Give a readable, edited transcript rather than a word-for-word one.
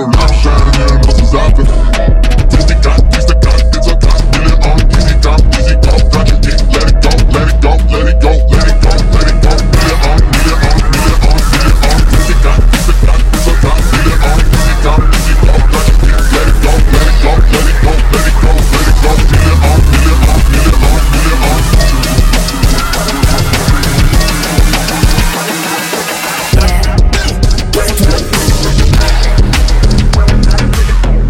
Lauf schnell, was du sagst. Durch die Kant, dieser Kant will er on. Easy come, easy go, dann geht